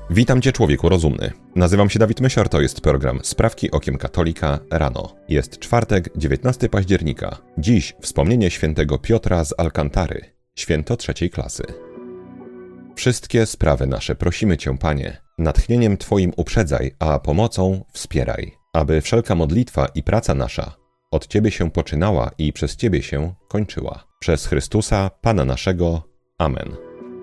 Witam Cię, człowieku rozumny. Nazywam się Dawid Mysior, to jest program Sprawki okiem katolika rano. Jest czwartek, 19 października. Dziś wspomnienie świętego Piotra z Alkantary, święto 3. klasy. Wszystkie sprawy nasze prosimy Cię, Panie, natchnieniem Twoim uprzedzaj, a pomocą wspieraj, aby wszelka modlitwa i praca nasza od Ciebie się poczynała i przez Ciebie się kończyła. Przez Chrystusa, Pana naszego. Amen.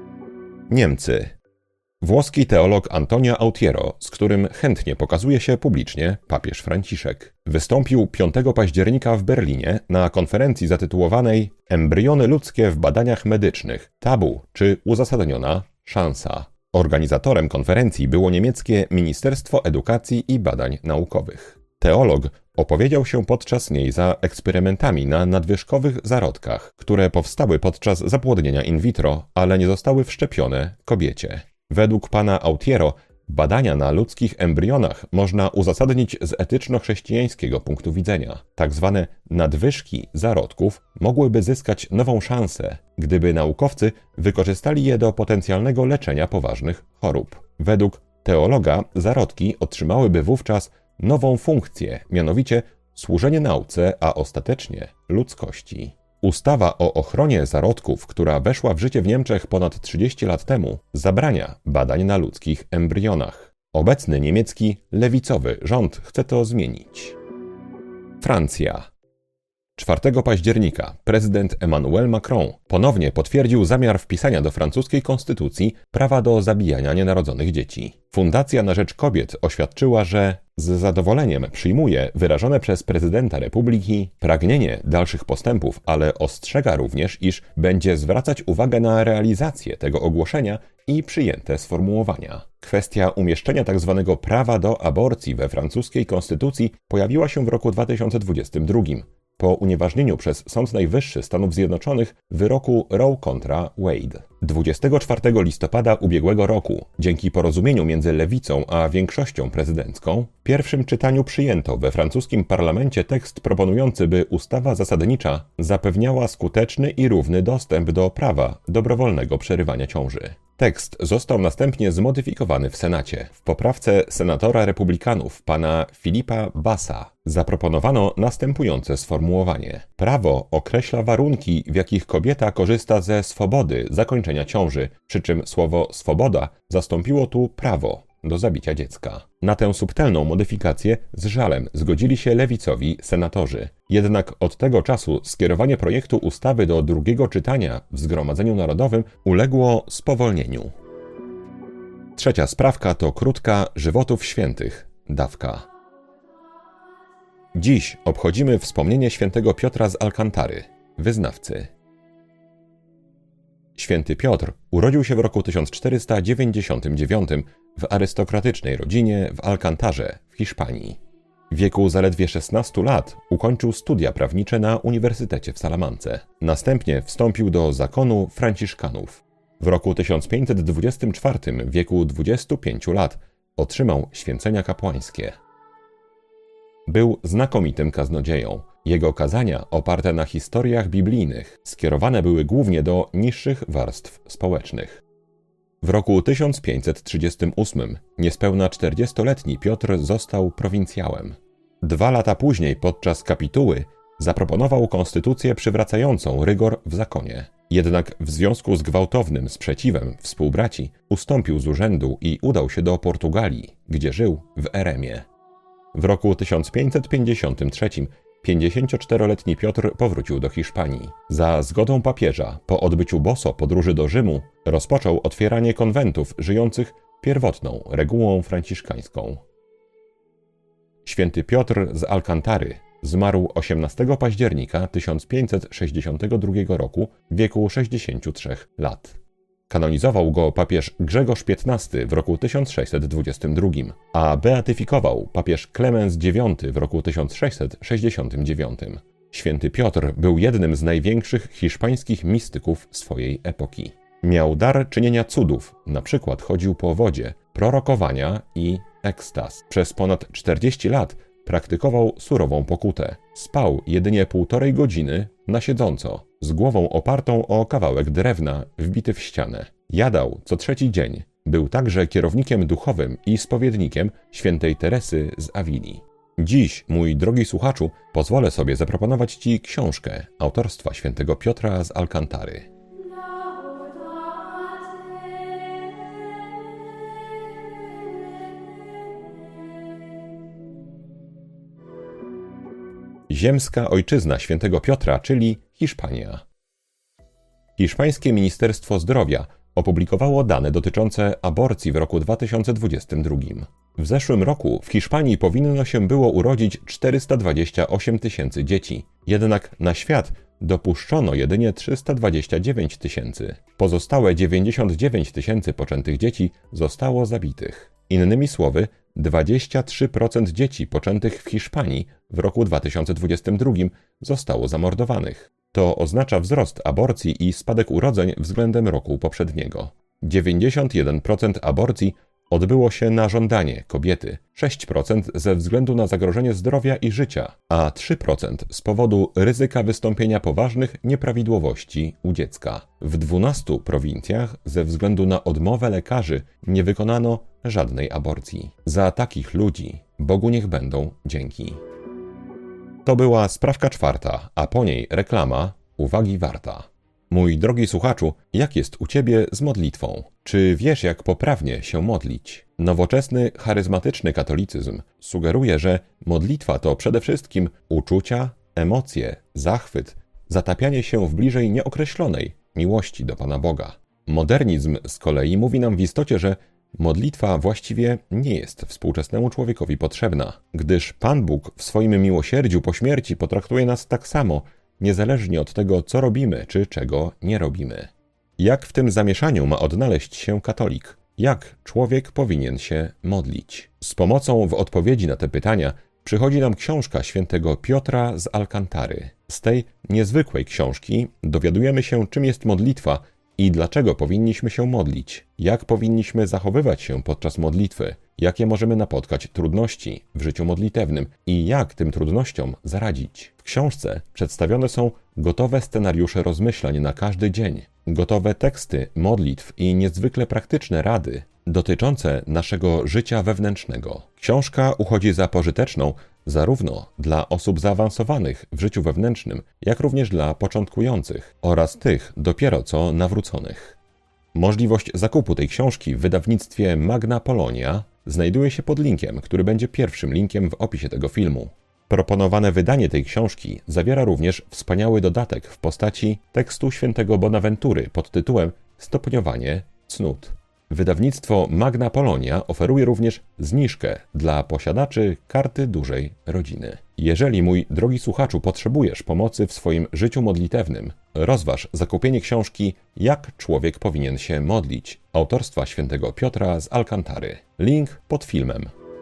Niemcy. Włoski teolog Antonio Autiero, z którym chętnie pokazuje się publicznie papież Franciszek, wystąpił 5 października w Berlinie na konferencji zatytułowanej Embriony ludzkie w badaniach medycznych – tabu czy uzasadniona szansa. Organizatorem konferencji było niemieckie Ministerstwo Edukacji i Badań Naukowych. Teolog opowiedział się podczas niej za eksperymentami na nadwyżkowych zarodkach, które powstały podczas zapłodnienia in vitro, ale nie zostały wszczepione kobiecie. Według pana Autiero badania na ludzkich embrionach można uzasadnić z etyczno-chrześcijańskiego punktu widzenia. Tak zwane nadwyżki zarodków mogłyby zyskać nową szansę, gdyby naukowcy wykorzystali je do potencjalnego leczenia poważnych chorób. Według teologa zarodki otrzymałyby wówczas nową funkcję, mianowicie służenie nauce, a ostatecznie ludzkości. Ustawa o ochronie zarodków, która weszła w życie w Niemczech ponad 30 lat temu, zabrania badań na ludzkich embrionach. Obecny niemiecki lewicowy rząd chce to zmienić. Francja. 4 października prezydent Emmanuel Macron ponownie potwierdził zamiar wpisania do francuskiej konstytucji prawa do zabijania nienarodzonych dzieci. Fundacja na rzecz kobiet oświadczyła, że z zadowoleniem przyjmuje wyrażone przez prezydenta republiki pragnienie dalszych postępów, ale ostrzega również, iż będzie zwracać uwagę na realizację tego ogłoszenia i przyjęte sformułowania. Kwestia umieszczenia tzw. prawa do aborcji we francuskiej konstytucji pojawiła się w roku 2022. Po unieważnieniu przez Sąd Najwyższy Stanów Zjednoczonych wyroku Roe kontra Wade. 24 listopada ubiegłego roku, dzięki porozumieniu między lewicą a większością prezydencką, w pierwszym czytaniu przyjęto we francuskim parlamencie tekst proponujący, by ustawa zasadnicza zapewniała skuteczny i równy dostęp do prawa dobrowolnego przerywania ciąży. Tekst został następnie zmodyfikowany w Senacie. W poprawce senatora republikanów pana Philippa Bassa zaproponowano następujące sformułowanie. Prawo określa warunki, w jakich kobieta korzysta ze swobody zakończenia ciąży, przy czym słowo swoboda zastąpiło tu prawo do zabicia dziecka. Na tę subtelną modyfikację z żalem zgodzili się lewicowi senatorzy. Jednak od tego czasu skierowanie projektu ustawy do drugiego czytania w Zgromadzeniu Narodowym uległo spowolnieniu. Trzecia sprawka to krótka żywotów świętych, dawka. Dziś obchodzimy wspomnienie świętego Piotra z Alkantary, wyznawcy. Święty Piotr urodził się w roku 1499 w arystokratycznej rodzinie w Alkantarze w Hiszpanii. W wieku zaledwie 16 lat ukończył studia prawnicze na Uniwersytecie w Salamance. Następnie wstąpił do zakonu franciszkanów. W roku 1524, w wieku 25 lat, otrzymał święcenia kapłańskie. Był znakomitym kaznodzieją. Jego kazania, oparte na historiach biblijnych, skierowane były głównie do niższych warstw społecznych. W roku 1538 niespełna 40-letni Piotr został prowincjałem. 2 lata później, podczas kapituły, zaproponował konstytucję przywracającą rygor w zakonie. Jednak w związku z gwałtownym sprzeciwem współbraci ustąpił z urzędu i udał się do Portugalii, gdzie żył w eremie. W roku 1553 54-letni Piotr powrócił do Hiszpanii. Za zgodą papieża, po odbyciu boso podróży do Rzymu, rozpoczął otwieranie konwentów żyjących pierwotną regułą franciszkańską. Święty Piotr z Alkantary zmarł 18 października 1562 roku w wieku 63 lat. Kanonizował go papież Grzegorz XV w roku 1622, a beatyfikował papież Klemens IX w roku 1669. Święty Piotr był jednym z największych hiszpańskich mistyków swojej epoki. Miał dar czynienia cudów, na przykład chodził po wodzie, prorokowania i ekstaz. Przez ponad 40 lat praktykował surową pokutę. Spał jedynie 1,5 godziny na siedząco, z głową opartą o kawałek drewna wbity w ścianę. Jadał co 3 dzień, Był także kierownikiem duchowym i spowiednikiem świętej Teresy z Awilii. Dziś, mój drogi słuchaczu, pozwolę sobie zaproponować Ci książkę autorstwa świętego Piotra z Alkantary. Ziemska ojczyzna świętego Piotra, czyli Hiszpania. Hiszpańskie Ministerstwo Zdrowia opublikowało dane dotyczące aborcji w roku 2022. W zeszłym roku w Hiszpanii powinno się było urodzić 428 tysięcy dzieci, jednak na świat dopuszczono jedynie 329 tysięcy. Pozostałe 99 tysięcy poczętych dzieci zostało zabitych. Innymi słowy, 23% dzieci poczętych w Hiszpanii w roku 2022 zostało zamordowanych. To oznacza wzrost aborcji i spadek urodzeń względem roku poprzedniego. 91% aborcji odbyło się na żądanie kobiety, 6% ze względu na zagrożenie zdrowia i życia, a 3% z powodu ryzyka wystąpienia poważnych nieprawidłowości u dziecka. W 12 prowincjach ze względu na odmowę lekarzy nie wykonano żadnej aborcji. Za takich ludzi Bogu niech będą dzięki. To była sprawka czwarta, a po niej reklama uwagi warta. Mój drogi słuchaczu, jak jest u Ciebie z modlitwą? Czy wiesz, jak poprawnie się modlić? Nowoczesny, charyzmatyczny katolicyzm sugeruje, że modlitwa to przede wszystkim uczucia, emocje, zachwyt, zatapianie się w bliżej nieokreślonej miłości do Pana Boga. Modernizm z kolei mówi nam w istocie, że modlitwa właściwie nie jest współczesnemu człowiekowi potrzebna, gdyż Pan Bóg w swoim miłosierdziu po śmierci potraktuje nas tak samo, niezależnie od tego, co robimy, czy czego nie robimy. Jak w tym zamieszaniu ma odnaleźć się katolik? Jak człowiek powinien się modlić? Z pomocą w odpowiedzi na te pytania przychodzi nam książka świętego Piotra z Alkantary. Z tej niezwykłej książki dowiadujemy się, czym jest modlitwa i dlaczego powinniśmy się modlić, jak powinniśmy zachowywać się podczas modlitwy, jakie możemy napotkać trudności w życiu modlitewnym i jak tym trudnościom zaradzić. W książce przedstawione są gotowe scenariusze rozmyślań na każdy dzień, gotowe teksty modlitw i niezwykle praktyczne rady dotyczące naszego życia wewnętrznego. Książka uchodzi za pożyteczną zarówno dla osób zaawansowanych w życiu wewnętrznym, jak również dla początkujących oraz tych dopiero co nawróconych. Możliwość zakupu tej książki w wydawnictwie Magna Polonia znajduje się pod linkiem, który będzie pierwszym linkiem w opisie tego filmu. Proponowane wydanie tej książki zawiera również wspaniały dodatek w postaci tekstu świętego Bonaventury pod tytułem Stopniowanie cnót. Wydawnictwo Magna Polonia oferuje również zniżkę dla posiadaczy Karty Dużej Rodziny. Jeżeli, mój drogi słuchaczu, potrzebujesz pomocy w swoim życiu modlitewnym, rozważ zakupienie książki Jak człowiek powinien się modlić autorstwa świętego Piotra z Alkantary. Link pod filmem.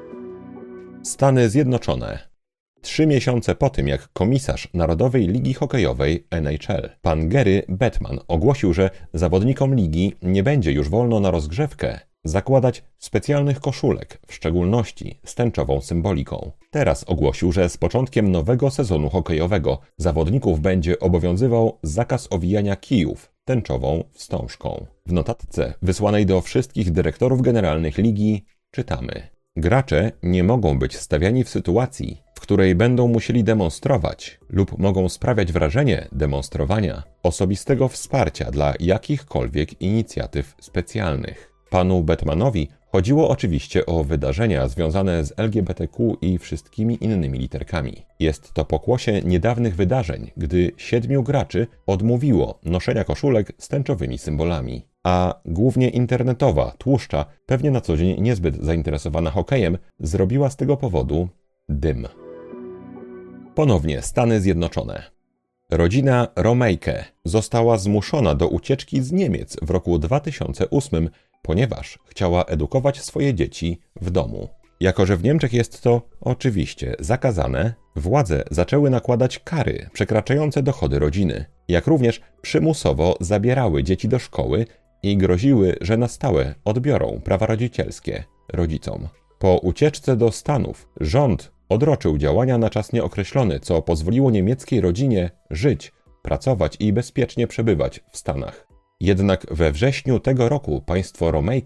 Stany Zjednoczone. 3 miesiące po tym, jak komisarz Narodowej Ligi Hokejowej NHL, pan Gary Bettman, ogłosił, że zawodnikom ligi nie będzie już wolno na rozgrzewkę zakładać specjalnych koszulek, w szczególności z tęczową symboliką. Teraz ogłosił, że z początkiem nowego sezonu hokejowego zawodników będzie obowiązywał zakaz owijania kijów tęczową wstążką. W notatce wysłanej do wszystkich dyrektorów generalnych ligi czytamy: gracze nie mogą być stawiani w sytuacji, w której będą musieli demonstrować lub mogą sprawiać wrażenie demonstrowania osobistego wsparcia dla jakichkolwiek inicjatyw specjalnych. Panu Bettmanowi chodziło oczywiście o wydarzenia związane z LGBTQ i wszystkimi innymi literkami. Jest to pokłosie niedawnych wydarzeń, gdy 7 graczy odmówiło noszenia koszulek z tęczowymi symbolami. A głównie internetowa tłuszcza, pewnie na co dzień niezbyt zainteresowana hokejem, zrobiła z tego powodu dym. Ponownie Stany Zjednoczone. Rodzina Romejke została zmuszona do ucieczki z Niemiec w roku 2008, ponieważ chciała edukować swoje dzieci w domu. Jako że w Niemczech jest to oczywiście zakazane, władze zaczęły nakładać kary przekraczające dochody rodziny, jak również przymusowo zabierały dzieci do szkoły i groziły, że na stałe odbiorą prawa rodzicielskie rodzicom. Po ucieczce do Stanów rząd odroczył działania na czas nieokreślony, co pozwoliło niemieckiej rodzinie żyć, pracować i bezpiecznie przebywać w Stanach. Jednak we wrześniu tego roku państwo Romejke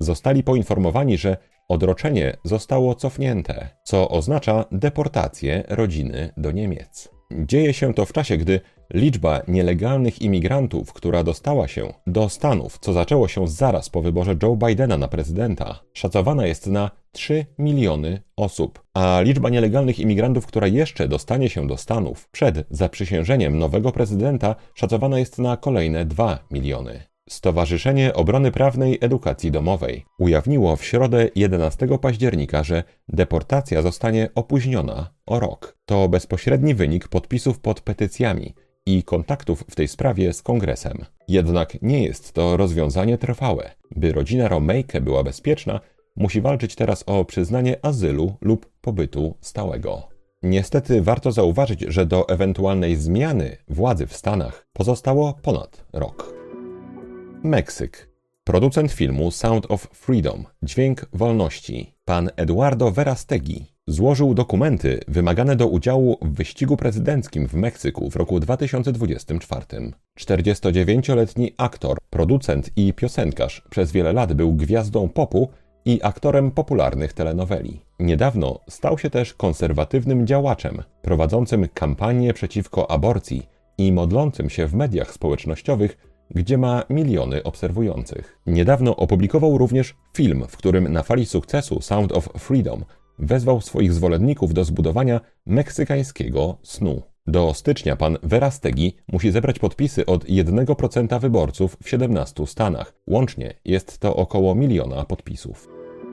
zostali poinformowani, że odroczenie zostało cofnięte, co oznacza deportację rodziny do Niemiec. Dzieje się to w czasie, gdy liczba nielegalnych imigrantów, która dostała się do Stanów, co zaczęło się zaraz po wyborze Joe Bidena na prezydenta, szacowana jest na 3 miliony osób, a liczba nielegalnych imigrantów, która jeszcze dostanie się do Stanów przed zaprzysiężeniem nowego prezydenta, szacowana jest na kolejne 2 miliony. Stowarzyszenie Obrony Prawnej Edukacji Domowej ujawniło w środę 11 października, że deportacja zostanie opóźniona o rok. To bezpośredni wynik podpisów pod petycjami i kontaktów w tej sprawie z Kongresem. Jednak nie jest to rozwiązanie trwałe. By rodzina Romejkę była bezpieczna, musi walczyć teraz o przyznanie azylu lub pobytu stałego. Niestety warto zauważyć, że do ewentualnej zmiany władzy w Stanach pozostało ponad rok. Meksyk. Producent filmu Sound of Freedom, Dźwięk Wolności, pan Eduardo Verástegui, złożył dokumenty wymagane do udziału w wyścigu prezydenckim w Meksyku w roku 2024. 49-letni aktor, producent i piosenkarz przez wiele lat był gwiazdą popu i aktorem popularnych telenoweli. Niedawno stał się też konserwatywnym działaczem, prowadzącym kampanię przeciwko aborcji i modlącym się w mediach społecznościowych, gdzie ma miliony obserwujących. Niedawno opublikował również film, w którym na fali sukcesu Sound of Freedom wezwał swoich zwolenników do zbudowania meksykańskiego snu. Do stycznia pan Verástegui musi zebrać podpisy od 1% wyborców w 17 stanach. Łącznie jest to około 1 miliona podpisów.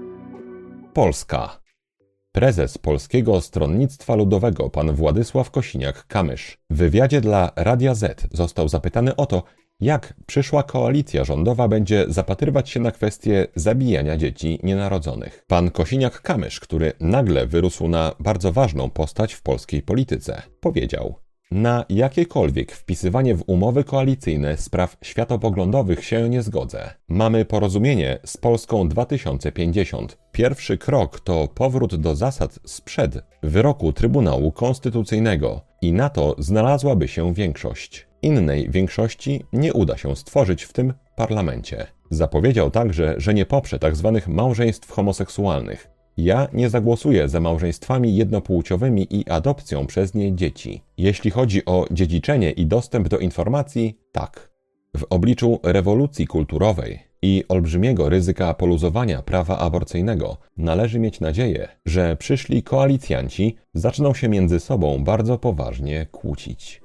Polska. Prezes Polskiego Stronnictwa Ludowego pan Władysław Kosiniak-Kamysz w wywiadzie dla Radia Z został zapytany o to, jak przyszła koalicja rządowa będzie zapatrywać się na kwestię zabijania dzieci nienarodzonych. Pan Kosiniak-Kamysz, który nagle wyrósł na bardzo ważną postać w polskiej polityce, powiedział: na jakiekolwiek wpisywanie w umowy koalicyjne spraw światopoglądowych się nie zgodzę. Mamy porozumienie z Polską 2050. Pierwszy krok to powrót do zasad sprzed wyroku Trybunału Konstytucyjnego i na to znalazłaby się większość. Innej większości nie uda się stworzyć w tym parlamencie. Zapowiedział także, że nie poprze tzw. małżeństw homoseksualnych. Ja nie zagłosuję za małżeństwami jednopłciowymi i adopcją przez nie dzieci. Jeśli chodzi o dziedziczenie i dostęp do informacji, tak. W obliczu rewolucji kulturowej i olbrzymiego ryzyka poluzowania prawa aborcyjnego należy mieć nadzieję, że przyszli koalicjanci zaczną się między sobą bardzo poważnie kłócić.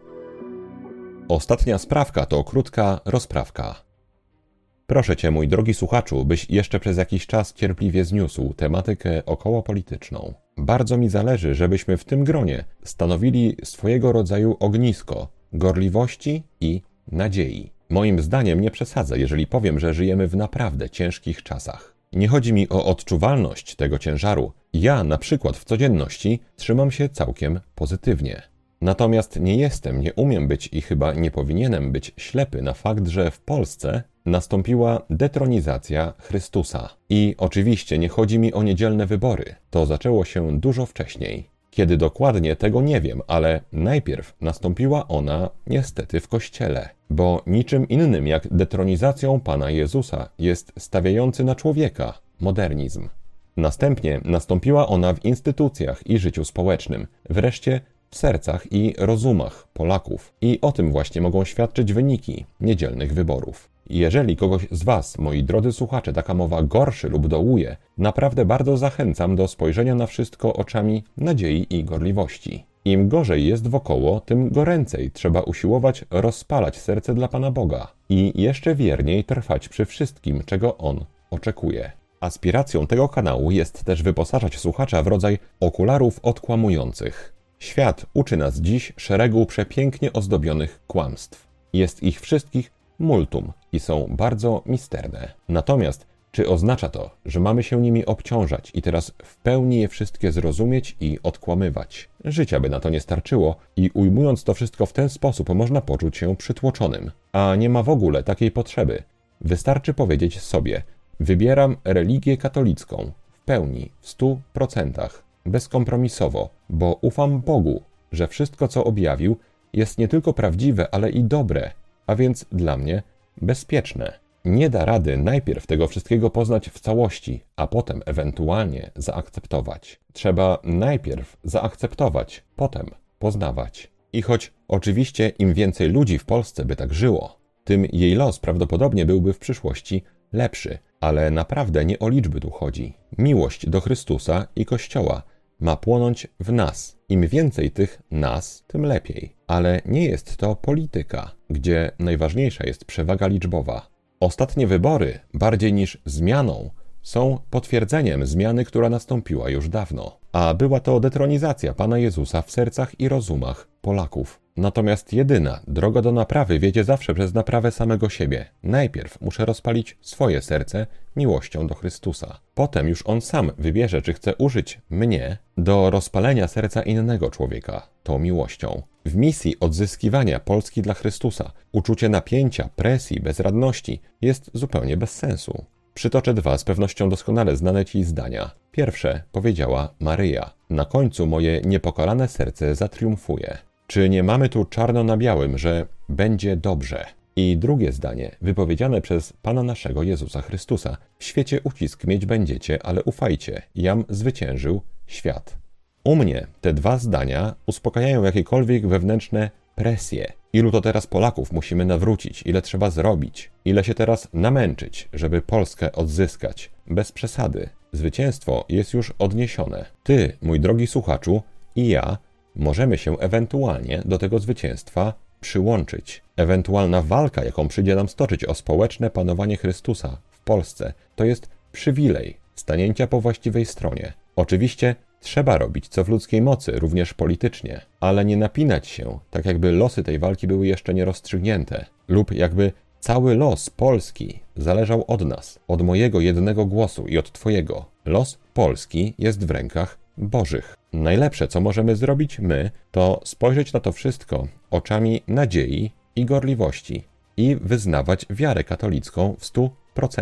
Ostatnia sprawka to krótka rozprawka. Proszę Cię, mój drogi słuchaczu, byś jeszcze przez jakiś czas cierpliwie zniósł tematykę okołopolityczną. Bardzo mi zależy, żebyśmy w tym gronie stanowili swojego rodzaju ognisko gorliwości i nadziei. Moim zdaniem nie przesadzę, jeżeli powiem, że żyjemy w naprawdę ciężkich czasach. Nie chodzi mi o odczuwalność tego ciężaru. Ja na przykład w codzienności trzymam się całkiem pozytywnie. Natomiast nie umiem być i chyba nie powinienem być ślepy na fakt, że w Polsce nastąpiła detronizacja Chrystusa. I oczywiście nie chodzi mi o niedzielne wybory. To zaczęło się dużo wcześniej. Kiedy dokładnie, tego nie wiem, ale najpierw nastąpiła ona niestety w Kościele. Bo niczym innym jak detronizacją Pana Jezusa jest stawiający na człowieka modernizm. Następnie nastąpiła ona w instytucjach i życiu społecznym. Wreszcie w sercach i rozumach Polaków. I o tym właśnie mogą świadczyć wyniki niedzielnych wyborów. Jeżeli kogoś z Was, moi drodzy słuchacze, taka mowa gorszy lub dołuje, naprawdę bardzo zachęcam do spojrzenia na wszystko oczami nadziei i gorliwości. Im gorzej jest wokoło, tym goręcej trzeba usiłować rozpalać serce dla Pana Boga i jeszcze wierniej trwać przy wszystkim, czego On oczekuje. Aspiracją tego kanału jest też wyposażać słuchacza w rodzaj okularów odkłamujących. Świat uczy nas dziś szeregu przepięknie ozdobionych kłamstw. Jest ich wszystkich multum i są bardzo misterne. Natomiast czy oznacza to, że mamy się nimi obciążać i teraz w pełni je wszystkie zrozumieć i odkłamywać? Życia by na to nie starczyło i ujmując to wszystko w ten sposób można poczuć się przytłoczonym. A nie ma w ogóle takiej potrzeby. Wystarczy powiedzieć sobie: wybieram religię katolicką w pełni, w 100%, bezkompromisowo, bo ufam Bogu, że wszystko, co objawił, jest nie tylko prawdziwe, ale i dobre, a więc dla mnie bezpieczne. nie da rady najpierw tego wszystkiego poznać w całości, a potem ewentualnie zaakceptować. Trzeba najpierw zaakceptować, potem poznawać. I choć oczywiście im więcej ludzi w Polsce by tak żyło, tym jej los prawdopodobnie byłby w przyszłości lepszy. Ale naprawdę nie o liczby tu chodzi. Miłość do Chrystusa i Kościoła ma płonąć w nas. Im więcej tych nas, tym lepiej. Ale nie jest to polityka, gdzie najważniejsza jest przewaga liczbowa. Ostatnie wybory, bardziej niż zmianą, są potwierdzeniem zmiany, która nastąpiła już dawno. A była to detronizacja Pana Jezusa w sercach i rozumach Polaków. Natomiast jedyna droga do naprawy wiedzie zawsze przez naprawę samego siebie. Najpierw muszę rozpalić swoje serce miłością do Chrystusa. Potem już On sam wybierze, czy chce użyć mnie do rozpalenia serca innego człowieka tą miłością. W misji odzyskiwania Polski dla Chrystusa uczucie napięcia, presji, bezradności jest zupełnie bez sensu. Przytoczę dwa z pewnością doskonale znane Ci zdania. Pierwsze powiedziała Maryja. Na końcu moje niepokalane serce zatriumfuje. Czy nie mamy tu czarno na białym, że będzie dobrze? I drugie zdanie, wypowiedziane przez Pana naszego Jezusa Chrystusa. W świecie ucisk mieć będziecie, ale ufajcie, jam zwyciężył świat. U mnie te dwa zdania uspokajają jakiekolwiek wewnętrzne presje. Ilu to teraz Polaków musimy nawrócić, ile trzeba zrobić, ile się teraz namęczyć, żeby Polskę odzyskać. Bez przesady. Zwycięstwo jest już odniesione. Ty, mój drogi słuchaczu, i ja możemy się ewentualnie do tego zwycięstwa przyłączyć. Ewentualna walka, jaką przyjdzie nam stoczyć o społeczne panowanie Chrystusa w Polsce, to jest przywilej stanięcia po właściwej stronie. Oczywiście trzeba robić co w ludzkiej mocy, również politycznie, ale nie napinać się, tak jakby losy tej walki były jeszcze nie rozstrzygnięte, lub jakby cały los Polski zależał od nas, od mojego jednego głosu i od Twojego. Los Polski jest w rękach Bożych. Najlepsze, co możemy zrobić my, to spojrzeć na to wszystko oczami nadziei i gorliwości i wyznawać wiarę katolicką w 100%.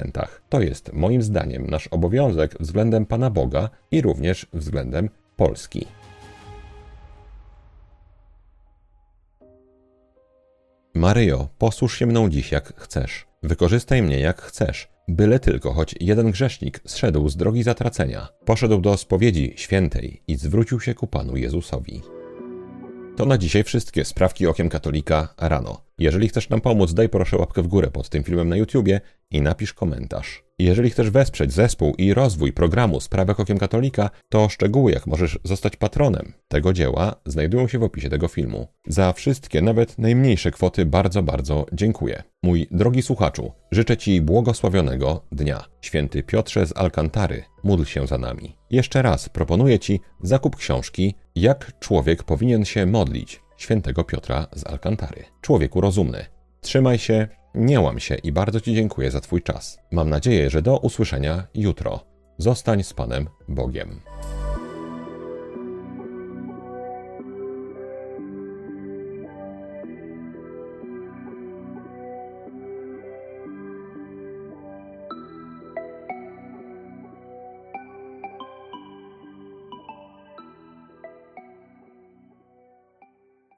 To jest moim zdaniem nasz obowiązek względem Pana Boga i również względem Polski. Maryjo, posłuż się mną dziś jak chcesz. Wykorzystaj mnie jak chcesz. Byle tylko choć jeden grzesznik zszedł z drogi zatracenia, poszedł do spowiedzi świętej i zwrócił się ku Panu Jezusowi. To na dzisiaj wszystkie sprawki okiem katolika rano. Jeżeli chcesz nam pomóc, daj proszę łapkę w górę pod tym filmem na YouTubie i napisz komentarz. Jeżeli chcesz wesprzeć zespół i rozwój programu Sprawek okiem katolika, to szczegóły, jak możesz zostać patronem tego dzieła, znajdują się w opisie tego filmu. Za wszystkie, nawet najmniejsze kwoty bardzo dziękuję. Mój drogi słuchaczu, życzę Ci błogosławionego dnia. Święty Piotrze z Alkantary, módl się za nami. Jeszcze raz proponuję Ci zakup książki Jak człowiek powinien się modlić świętego Piotra z Alkantary. Człowieku rozumny. Trzymaj się, nie łam się i bardzo Ci dziękuję za Twój czas. Mam nadzieję, że do usłyszenia jutro. Zostań z Panem Bogiem.